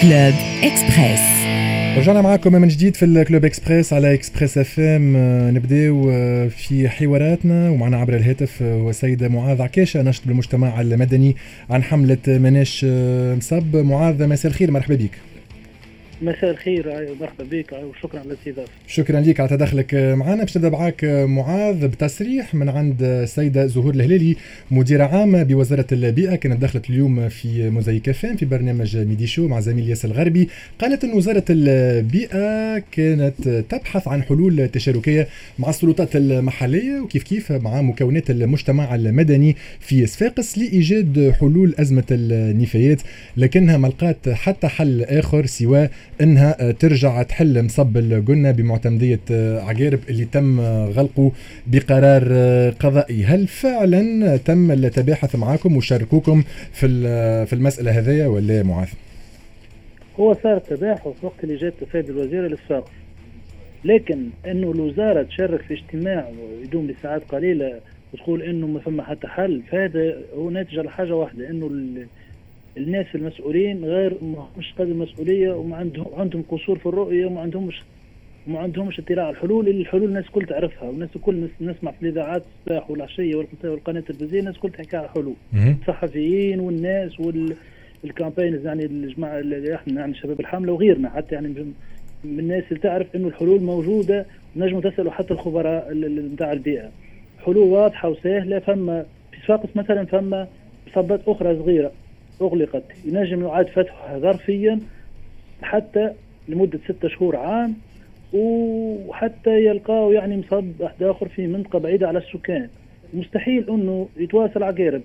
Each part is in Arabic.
كلوب إكسبريس. رجعنا معكم من جديد في الكلوب إكسبريس على إكسبريس اف ام. نبداو في حواراتنا ومعنا عبر الهاتف وسيدة معاذ عكاشة ناشط بالمجتمع المدني عن حملة مناش مصب. معاذ مساء الخير، مرحبا بك. مساء الخير، مرحبا بك وشكرا على الاستضافة. شكرا لك على تدخلك معنا. باش نبدا معاك معاذ بتصريح من عند السيدة زهور الهلالي مديرة عامة بوزارة البيئة، كانت دخلت اليوم في موزايك فام في برنامج ميدي شو مع زميل ياسر الغربي. قالت أن وزارة البيئة كانت تبحث عن حلول تشاركية مع السلطات المحلية وكيف كيف مع مكونات المجتمع المدني في صفاقس لإيجاد حلول أزمة النفايات، لكنها ما لقات حتى حل آخر سوى انها ترجع تحل مصب الجنة بمعتمدية عقارب اللي تم غلقه بقرار قضائي. هل فعلا تم التباحث معاكم وشاركوكم في المسألة هذه ولا معاذ؟ هو صار تباحث وقت اللي جات تفادي الوزير للصفاقس، لكن انه الوزارة تشارك في اجتماع يدوم لساعات قليلة وتقول انه ما فما حتى حل، فهذا هو ناتج على حاجة واحدة، انه الناس المسؤولين غير مش قادر المسؤوليه وعندهم قصور في الرؤيه وما عندهمش اطلاع على الحلول. الحلول الناس كل تعرفها والناس كل نسمع في الاذاعات الصباح والعشيه والقناه التلفزيونيه، الناس كل تحكي على حلول. الصحفيين والناس والكامبينز يعني الجماعه اللي احنا يعني شباب الحمله وغيرنا حتى يعني من الناس اللي تعرف انه الحلول موجوده. نجموا تسالوا حتى الخبراء نتاع البيئه، حلول واضحه وسهله. فما في صفاقس مثلا فما مصبات اخرى صغيره أغلقت ينجم يعاد فتحها ظرفيا حتى لمدة 6 شهور عام، وحتى يلقاو يعني مصب واحد آخر في منطقة بعيدة على السكان. مستحيل أنه يتواصل عقارب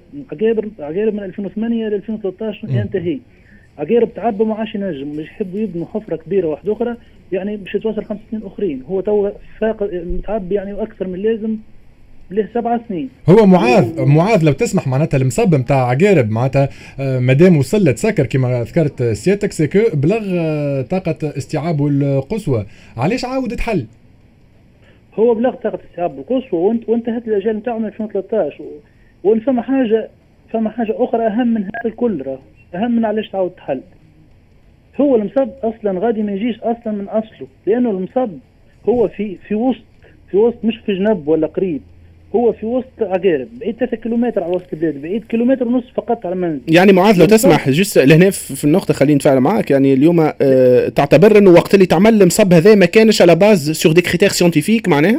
من 2008 ل 2013 ينتهي. عقارب تعبوا ما عادش ينجم، مش يحبوا يبنوا حفرة كبيرة واحدة أخرى يعني باش يتواصل 5 سنين أخرين. هو تو متعب يعني أكثر من لازم له 7 سنين. هو معاذ لو تسمح معناتها المصب نتاع عقارب معناتها مادام وصل لتسكر كما ذكرت سيادتك سيكو بلغ طاقة استيعابه القصوى، علاش عاود تحل؟ هو بلغ طاقة استيعابه القصوى وانتهت الأجال نتاعو من 2013 فما حاجة أخرى أهم من هذا الكل، أهم من علاش تعاود تحل. هو المصب أصلا غادي ما يجيش أصلا من أصله، لأنه المصب هو في وسط مش في جنب ولا قريب، هو في وسط عقارب بعيد 3 كيلومتر على وسط البلاد، بعيد 1.5 كيلومتر فقط على المنزل. يعني معاذ لو تسمح جست لهنا في النقطة خلينا نتفاعل معك. يعني اليوم تعتبر انه وقت اللي تعمل المصب هذا ما كانش على باز سور دي كريتير سيانتيفيك معناها؟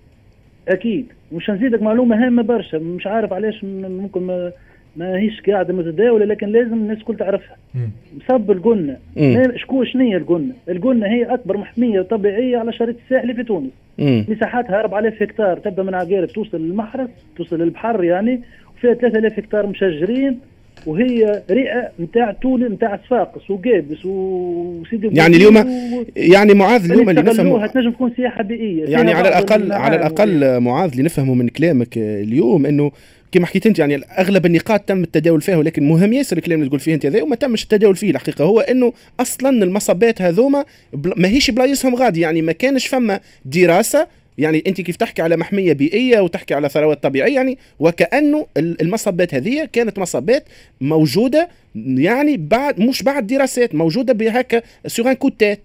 اكيد. مش نزيدك معلومة هامة برشا، مش عارف علاش ممكن ما هيش قاعدة متداولة، لكن لازم الناس كل تعرفها. مصب الجنة شنية الجنة هي أكبر محمية طبيعية على شريط الساحلي في تونس. مساحاتها 4000 هكتار، تبدأ من عقارب توصل للمحرس توصل للبحر يعني، وفيها 3000 هكتار مشجرين، وهي رئة نتاع تونس نتاع صفاقس وقابس وسيدي. يعني اليوم يعني معاذ اليوم اللي نفهمه تنجم تكون سياحة بيئية يعني على الأقل معاذ اللي نفهمه من كلامك اليوم انه كما حكيت انت يعني اغلب النقاط تم التداول فيها، ولكن مهم ياسر الكلام اللي تقول فيه انت هذا وما تمش التداول فيه. الحقيقه هو انه اصلا المصبات هذوما ما هيش بلايصهم غادي، يعني ما كانش فما دراسه. يعني انت كيف تحكي على محميه بيئيه وتحكي على ثروات طبيعيه، يعني وكانه المصبات هذه كانت مصبات موجوده يعني بعد دراسات موجوده بهكا سور ان كوتات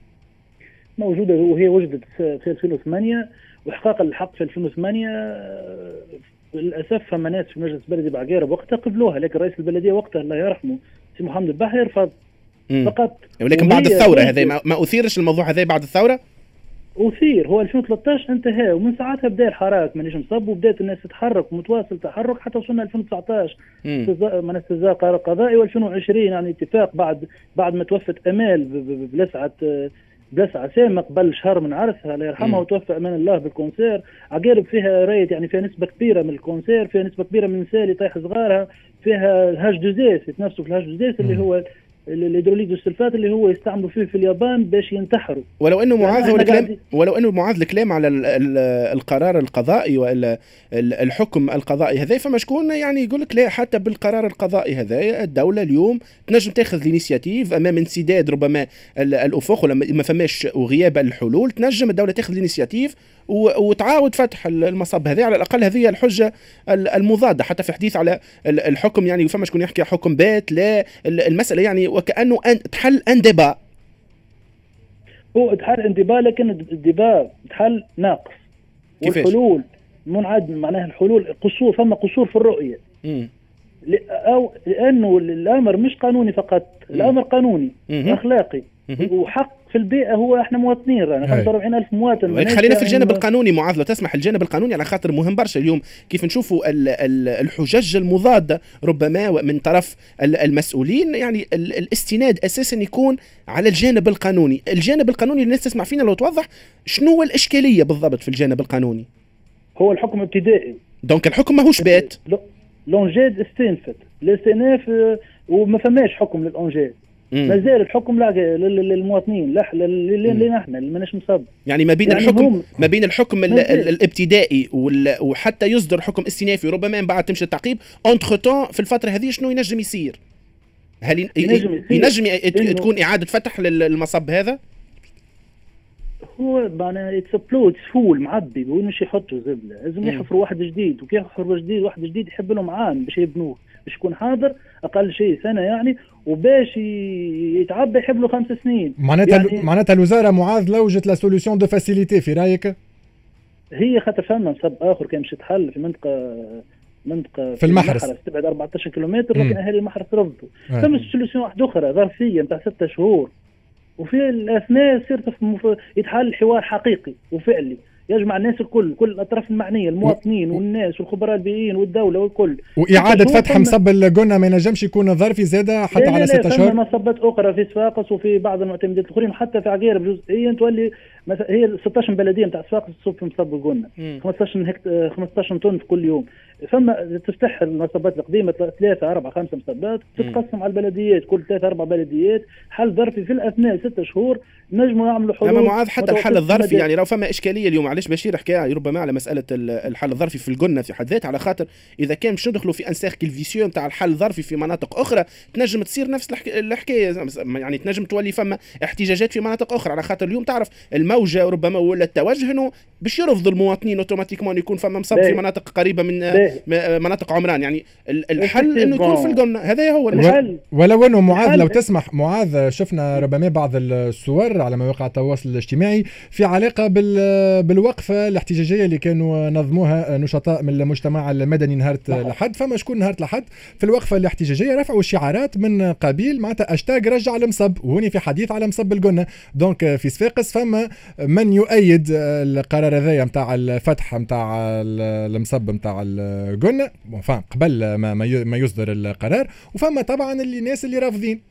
موجوده، وهي وجدت في 2008 واحقاقا الحق في 2008. للاسف فما ناس في مجلس بلدي بعقارب وقتها قبلوها، لكن رئيس البلديه وقتها الله يرحمه سي محمد البحري رفض فقط. ولكن بعد الثوره هذه ما اثيرش الموضوع هذا بعد الثوره؟ أثير. هو 2013 انتهى، ومن ساعتها بدأ الحراك مانيش مصب، وبدأت الناس تتحرك ومتواصل تحرك حتى وصلنا 2019 من استزاء قرار قضائي، و2020 يعني اتفاق بعد ما توفت أمال بلسعة سامة قبل شهر من عرسها الله يرحمها، وتوفى أمان الله بالكونسير. عقارب فيها رايت يعني فيها نسبة كبيرة من الكونسير، فيها نسبة كبيرة من النساء اللي طايح صغارها، فيها الهاج دوزيس يتنفسوا في الهاج دوزيس اللي هو الهيدروليز والسلفات اللي هو يستعملوا فيه في اليابان باش ينتحروا. ولو انه معاذ الكلام على القرار القضائي والا الحكم القضائي هذا، فما شكون يعني يقول لك لا، حتى بالقرار القضائي هذا الدوله اليوم تنجم تاخذ الانيشياتيف امام انسداد ربما الافق ولا ما فماش وغياب الحلول، تنجم الدوله تاخذ الانيشياتيف وتعاود فتح المصب هذه. على الاقل هذه الحجه المضاده حتى في حديث على الحكم، يعني فما شكون يحكي حكم بات، لا المساله يعني وكانه تحل ان ديبا. هو تحل اندباء، لكن الدباء تحل ناقص. والحلول منعدم، معناها الحلول قصور، فما قصور في الرؤيه. أو لانه الامر مش قانوني فقط، الامر قانوني اخلاقي وحق في البيئه. هو احنا مواطنين، رانا 45,000 مواطن. خلينا في الجانب القانوني معاذ لو تسمح. الجانب القانوني على خاطر مهم برشا اليوم، كيف نشوفوا الحجج المضاده ربما من طرف المسؤولين، يعني الاستناد اساسا يكون على الجانب القانوني. الجانب القانوني الناس تسمع فينا لو توضح شنو هو الاشكاليه بالضبط في الجانب القانوني. هو الحكم ابتدائي، دونك الحكم ماهوش بات. لونجاد استنفت الاستئناف وما فماش حكم للأنجاد. ما زال الحكم للمواطنين، اللي نحن اللي ماناش مصاب. يعني ما بين الحكم ما بين الحكم الابتدائي وحتى يصدر حكم استئنافي، ربما من بعد تمشي التعقيب انتر تون في الفتره هذه شنو ينجم يصير؟ هل ينجم تكون اعاده فتح للمصب هذا؟ هو معناها يتسبلو تسفول معبي، بيقول مش يحطوا زبله، لازم يحفروا واحد جديد، وكي يحفروا جديد واحد جديد يحب لهم عام باش يبنوه، باش يكون حاضر اقل شيء سنه يعني، وباش يتعبى يحب له 5 سنين. معناتها الوزاره معاذ لوجت لا سوليوشن دو فاسيليتي في رايك؟ هي خاطر فما نصب اخر كان باش يتحل في منطقه في المحرس تبعد 14 كيلومتر، لكن اهالي المحرس رفضوا. ثم سوليوشن واحده اخرى ظرفيه نتاع 6 شهور، وفي الاثناء يصير يتحل حوار حقيقي وفعلي يجمع الناس الكل، كل الاطراف المعنيه، المواطنين والناس والخبراء البيئيين والدوله والكل. واعاده فتح مصب القنا ما ينجمش يكون ظرفي زاده حتى على 6 شهور. لا مصبات اخرى في صفاقس وفي بعض المعتمدات الاخرين، حتى في عقيره جزئيا تولي هي 16 بلديه نتاع صفاقس تصب في مصب القنا 15 طن في كل يوم. فما تفتح المصبات القديمه 3 4 5 مصبات تتقسم على البلديات، كل 3 4 بلديات حل ظرفي في الاثناء 6 شهور نجموا يعملوا حلول. اما معاذ حتى الحل الظرفي يعني لو فما اشكاليه اليوم، علاش بشير حكى ربما على مساله الحل الظرفي في القنا في حد ذاته، على خاطر اذا كان باش ندخلوا في انساخ كيلفيسيو نتاع الحل الظرفي في مناطق اخرى تنجم تصير نفس الحكايه، يعني تنجم تولي فما احتجاجات في مناطق اخرى، على خاطر اليوم تعرف الموجه ربما ولا التوجه انه باش يرفض المواطنين اوتوماتيكمان يكون فما مصب في مناطق قريبه من مناطق عمران. يعني الحل انه يكون في القنا، هذا هو الحل. ولو انه معاذ لو تسمح معاذ، شفنا ربما بعض الصور على مواقع التواصل الاجتماعي في علاقه بالوقفه الاحتجاجيه اللي كانوا نظموها نشطاء من المجتمع المدني نهار الأحد. فما شكون نهار الأحد في الوقفه الاحتجاجيه رفعوا شعارات من قبيل معناتها اشتاق رجع المصب، وهوني في حديث على مصب القنا. دونك في صفاقس فما من يؤيد القرار هذايا نتاع الفتح نتاع المصب نتاع القنا قبل ما يصدر القرار، وفما طبعا الناس اللي رافضين،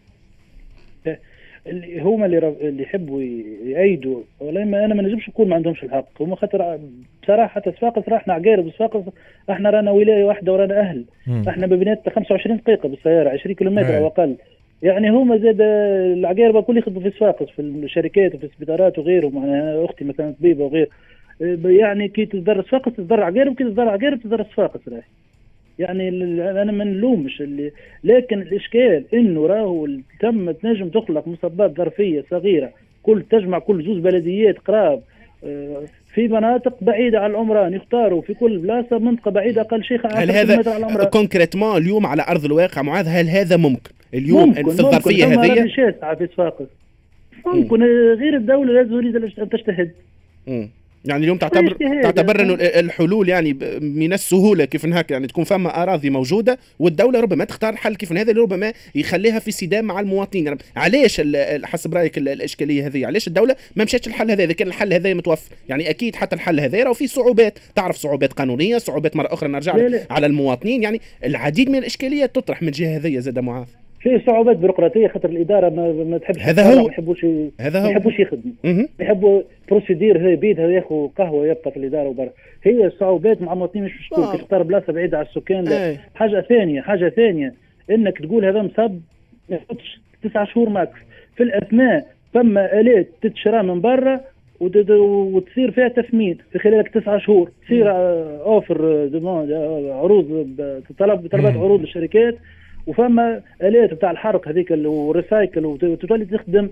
اللي هما اللي يحبوا يأيدوا. والله ما انا ما نجمش نقول ما عندهمش الحق، هما خاطر بصراحه حتى صفاقس احنا عقارب صفاقس، احنا رانا ولايه واحده ورانا اهل. احنا ببنات 25 دقيقه بالسياره 20 كيلومتر او اقل. يعني هما زاد العقاربه كل يخدموا في صفاقس في الشركات وفي السبيطارات وغيرهم. انا اختي مثلا طبيبه وغير، يعني كي تصدر صفاقس تصدر عقارب، كي تصدر عقارب تصدر صفاقس راهي. يعني انا ما نلومش لكن الاشكال انه راهو تنجم تخلق مصبات ظرفيه صغيره تجمع كل 2 بلديات قراب في مناطق بعيده عن العمران، يختاروا في كل بلاصه منطقه بعيده اقل شيء 10 كيلومتر على العمران. كونكريتمون اليوم على ارض الواقع معاذ هل هذا ممكن اليوم ممكن في الظرفيه هذه؟ ممكن شاسعه في صفاقس ممكن غير الدوله لا تريد ان تجتهد. يعني اليوم تعتبر انه الحلول يعني من السهوله كيف هكا، يعني تكون فما اراضي موجوده والدوله ربما تختار حل كيف هذا اللي ربما يخليها في صدام مع المواطنين. يعني علاش حسب رايك الاشكاليه هذه؟ علاش الدوله ما مشاتش الحل هذا؟ اذا كان الحل هذا متوفر يعني اكيد حتى الحل هذا راه فيه صعوبات، تعرف صعوبات قانونيه، صعوبات مره اخرى نرجع على المواطنين. يعني العديد من الاشكاليات تطرح من جهه هذه زاد معاذ. في صعوبات بيروقراطيه خاطر الاداره ما تحبش، هذا هو ما يحبوش يخدموا، يحبوا بروسيدير هي بيدها ياخذ قهوه يبقى في الاداره وبرا. هي صعوبات مع المواطنين مش مشكل تختار بلاصه بعيده على السكان. حاجه ثانيه انك تقول هذا مصب ما يفوتش 9 شهور ماكس، في الاثناء ثم الات تتشرى من برا وتصير فيها تثمين في خلال 9 شهور، تصير اوفر عروض طلبات عروض للشركات، وفما الات بتاع الحرق هذيك والريسايكل وتولي تخدم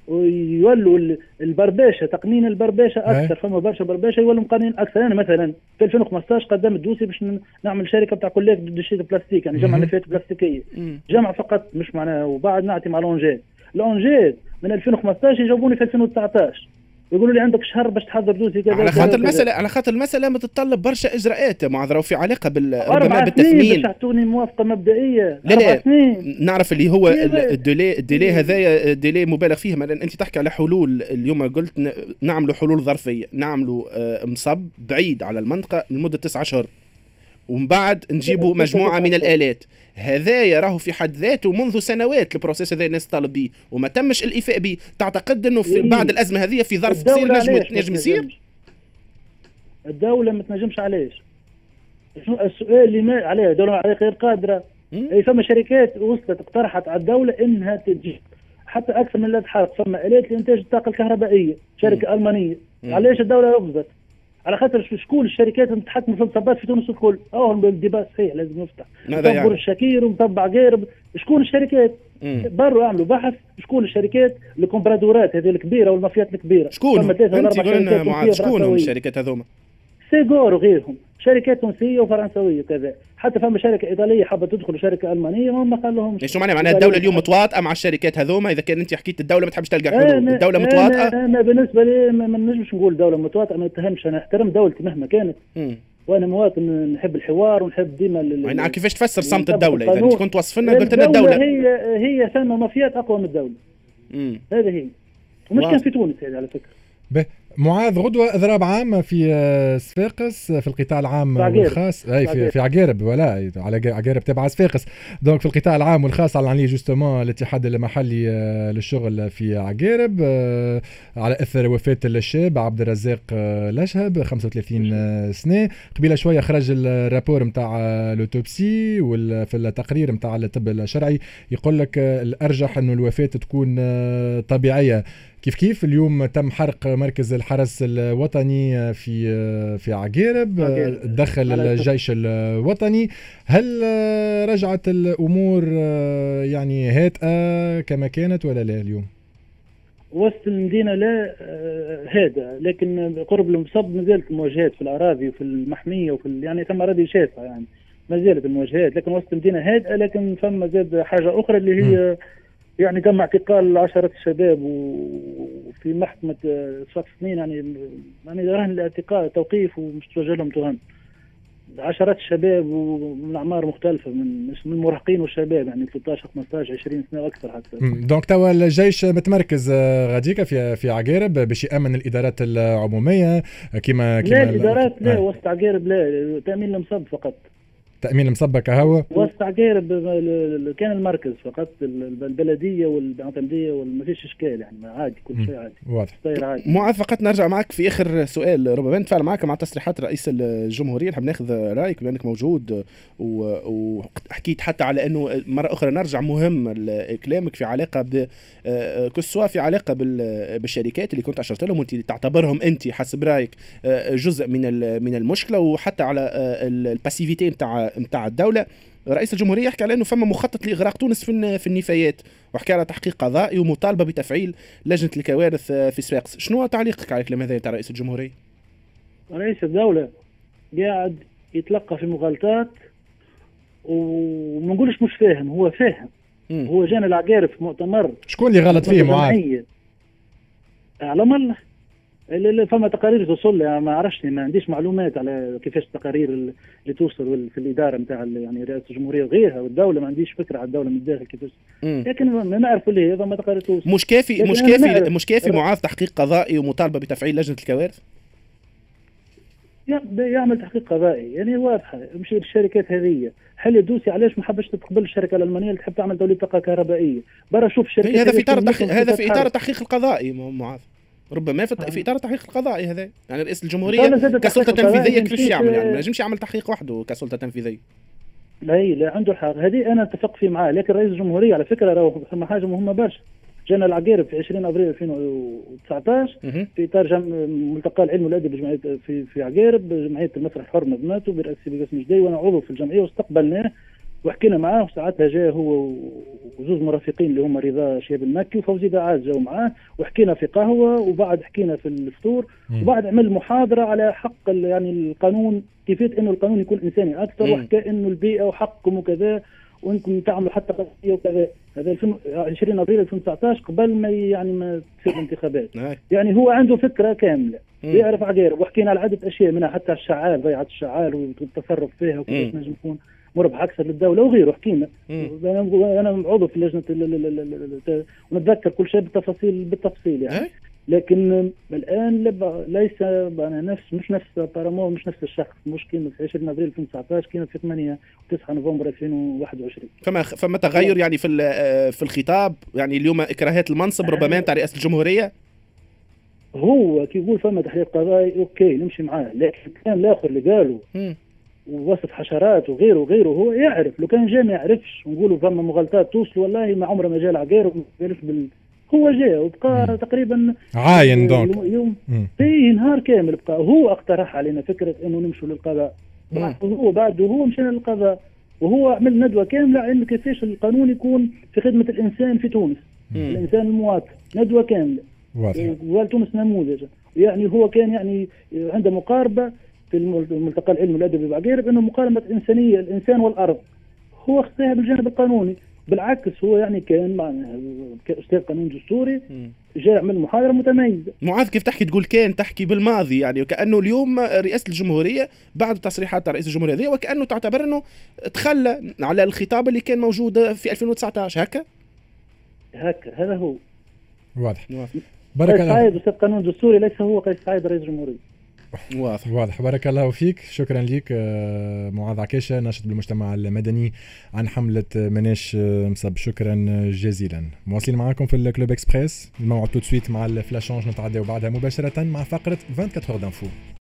ويولوا البرباشه تقنين البرباشه اكثر. فما برشا برباشه يولوا مقنين اكثر. انا مثلا في 2015 قدمت دوسي باش نعمل شركه بتاع كليات ضد الشيء البلاستيك، يعني جمع نفايات بلاستيكيه، جمع فقط مش معناها. وبعد نعطي مع لونجيت من 2015 يجاوبوني في 2019 يقولوا لي عندك شهر باش تحضر دوسي كذا. على خاطر المساله متتطلب برشا اجراءات معذره وفي علاقه ربما بالتثمين. تعطوني موافقه مبدئيه. لا نعرف اللي هو الديلي هذايا ديلي مبالغ فيه. مثلا انت تحكي على حلول، اليوم قلت نعملوا حلول ظرفيه، نعملوا مصب بعيد على المنطقه لمده 9 أشهر ومن بعد نجيبوا مجموعه من الالات. هذايا راهو في حد ذاته منذ سنوات البروسيس هذا الناس طالب به وما تمش الإيفاء به. تعتقد انه في بعد الازمه هذه في ظرف قصير نجم يصير؟ الدوله ما تنجمش. علاش؟ السؤال اللي ما عليه الدوله عليه غير قادره. اي فما شركات وصلت اقترحت على الدوله انها تجي حتى اكثر من اللي تحرق. فما الات لانتاج الطاقه الكهربائيه، شركه المانيه. علاش الدوله رفضت؟ على خاطر شكون الشركات اللي تحكم في الصبات في تونس الكل؟ الديباس صحيح لازم يفتح. مطبر يعني الشكير ومطبع قارب. شكون الشركات؟ بروا اعملوا بحث شكون الشركات الكومبرادورات هذه الكبيره والمافيات الكبيره. شكون؟ انت قلنا معاذ شكونهم الشركات هذوما؟ سيغور وغيرهم، شركات تونسيه وفرنسويه كذا. حتى فما شركه ايطاليه حابه تدخل شركه المانيه ما قال لهم. شو معناها الدوله اليوم متواطئه مع الشركات هذوما؟ اذا كان انت حكيت الدوله ما تحبش تلقى حلول، الدوله متواطئه. انا بالنسبه لي ما نجمش نقول دوله متواطئه، ما نتهمش. انا احترم دولتي مهما كانت. وانا مواطن نحب الحوار ونحب ديما يعني كيفاش تفسر صمت الدوله؟ اذا انت كنت توصف لنا قلت لنا الدوله هي ثم مافيات اقوى من الدوله. هذه هي. ومش كان في تونس هذه على فكره. معاذ غدوة إضراب عام في صفاقس في القطاع العام والخاص. أي في عقارب ولا على عقارب تبع صفاقس. دونك في القطاع العام والخاص على عليه جوستومون الاتحاد المحلي للشغل في عقارب على أثر وفاة الشاب عبد الرزاق لشهب 35 سنة. قبيله شوية خرج الرابور متاع لوتوبسي وفي التقرير متاع الطب الشرعي يقول لك الأرجح أنه الوفاة تكون طبيعية. كيف اليوم تم حرق مركز الحرس الوطني في عقارب، دخل الجيش الوطني. هل رجعت الأمور يعني هادئة كما كانت ولا لا اليوم؟ وسط المدينة لا هادئة، لكن قرب المصب ما زالت المواجهات في الأراضي وفي المحمية وفي يعني ثم أراضي شاسعة، يعني ما زالت المواجهات. لكن وسط المدينة هادئة، لكن ثم زاد حاجة أخرى اللي هي يعني تم اعتقال عشرات الشباب وفي محكمة 7 سنين يعني رهن الاعتقال توقيف ومش توجه لهم تهم. عشرات الشباب ومن أعمار مختلفة من المراهقين والشباب يعني 13 15 20 سنة وأكثر حتى. دونك توا الجيش متمركز غاديكا في عقارب باش يأمن الإدارات العمومية كما لا الإدارات لا وسط عقارب لا، تأمين المصب فقط. تأمين المصبة كهو وسط عقارب كان المركز فقط، البلدية والمعتمدية وما فيش إشكال يعني عادي كل شيء عادي واضح. معاذ فقط نرجع معك في آخر سؤال، ربما نتفاعل معك مع تصريحات رئيس الجمهورية. نحب ناخذ رأيك بأنك موجود وحكيت حتى على أنه مرة أخرى نرجع مهم كلامك في علاقة كسوا في علاقة بالشركات اللي كنت أشرت لهم وأنت تعتبرهم أنت حسب رأيك جزء من المشكلة، وحتى على الباسيفيتي متاع الدولة. رئيس الجمهورية يحكي على أنه فما مخطط لإغراق تونس في النفايات، وحكى على تحقيق قضائي ومطالبة بتفعيل لجنة الكوارث في صفاقس. شنو تعليقك على الكلام هذا تاع رئيس الجمهورية؟ رئيس الدولة قاعد يتلقى في مغالطات وما نقولش مش فاهم، هو فاهم. هو جانا العقارب في مؤتمر. شكون اللي غلط فيه معاذ؟ أعلم الله. اللي فما تقارير توصل لي ما عرفش، ما عنديش معلومات على كيفاش التقارير اللي توصل في الإدارة نتاع يعني رئاسة الجمهورية وغيرها والدولة، ما عنديش فكرة على الدولة من الداخل كيفاش. لكن ما نعرف اللي هذا ما تقارير توصل. مش كافي معاذ تحقيق قضائي ومطالبة بتفعيل لجنة الكوارث؟ يعمل تحقيق قضائي يعني واضحة. مش الشركات هذه حل يدوسي علاش ما حبش تقبل الشركة الألمانية اللي تحب تعمل دولة طاقة كهربائية. برا شوف الشركات هذا في إطار التحقيق القضائي معاذ، ربما في اطار التحقيق القضائي هذا. يعني رئيس الجمهوريه كسلطه تنفيذيه كيفاش يعمل؟ يعني ما ينجمش يعمل تحقيق وحده كسلطه تنفيذيه. لا عنده الحق، هذه انا اتفق فيه معاه. لكن رئيس الجمهوريه على فكره راهو ثم حاجه مهمه برشا. جانا العقارب في 20 ابريل 2019 في اطار ملتقى العلم والادب في عقارب، جمعيه المسرح الحر نظمته برئاسه باسم جدي، وانا عضو في الجمعيه واستقبلناه وحكينا معاه، وساعتها جاء هو وزوز مرافقين اللي هم رضا شهاب المكي وفوزي دعاز جاوا معاه، وحكينا في قهوه، وبعد حكينا في الفطور، وبعد عمل محاضره على حق يعني القانون، كيفيه انه القانون يكون انساني اكثر، وحكى انه البيئه وحقكم وكذا، وانكم تعملوا حتى قضيه وكذا. هذا 20 ابريل 2019 قبل ما يعني ما تصير الانتخابات. يعني هو عنده فكره كامله، يعرف عقير. وحكينا على عده اشياء منها حتى الشعال، ضيعه الشعال والتصرف فيها وكيف نجم يكون مربح اكثر للدوله وغيره. حكينا انا عضو في لجنه ونتذكر كل شيء بالتفصيل يعني. لكن الان ليس مش نفس بارامو، مش نفس الشخص. مش كنا في 20 ابريل 2019، كنا في 8 و9 نوفمبر 2021. فما تغير يعني في الخطاب، يعني اليوم اكراهات المنصب ربما نتاع رئاسه الجمهوريه. هو كي يقول فما تحرير قضائي اوكي نمشي معاه، لكن كان الاخر اللي قالوا ووصف حشرات وغيره هو يعرف. لو كان جاي ما يعرفش ونقولوا فما مغالطات توصل، والله ما عمره ما جاء العقير وما قالش هو جاء وبقى تقريبا عاين دونك يوم فيه نهار كامل بقى. هو اقترح علينا فكره انه نمشوا للقضاء، وهو بعده هو مشينا للقضاء، وهو عمل ندوه كامله عن كيفاش القانون يكون في خدمه الانسان في تونس، الانسان المواطن. ندوه كامله وتونس نموذج. يعني هو كان يعني عنده مقاربه في الملتقى العلمي الادبي بعقير بانه مقاربه انسانيه الانسان والارض، هو اخذها بالجانب القانوني. بالعكس هو يعني كان معنا كأستاذ قانون دستوري، جاء يعمل محاضرة متميزة. معاذ كيف تحكي تقول تحكي بالماضي، يعني وكأنه اليوم رئاسة الجمهورية بعد تصريحات رئيس الجمهورية هذه وكأنه تعتبر أنه تخلى على الخطاب اللي كان موجود في 2019. هكا هذا هو واضح. بارك الله. قيس سعيد أستاذ قانون دستوري، ليس هو قيس سعيد رئيس الجمهورية. واضح. بارك الله فيك. شكرا لك معاذ عكاشة، ناشط بالمجتمع المدني عن حملة مناش مصب. شكرا جزيلا. مواصلين معاكم في الكلوب اكسبريس. الموعد تو سويت مع الفلاشونج، نتعدى وبعدها مباشرة مع فقرة 24 heures d'info.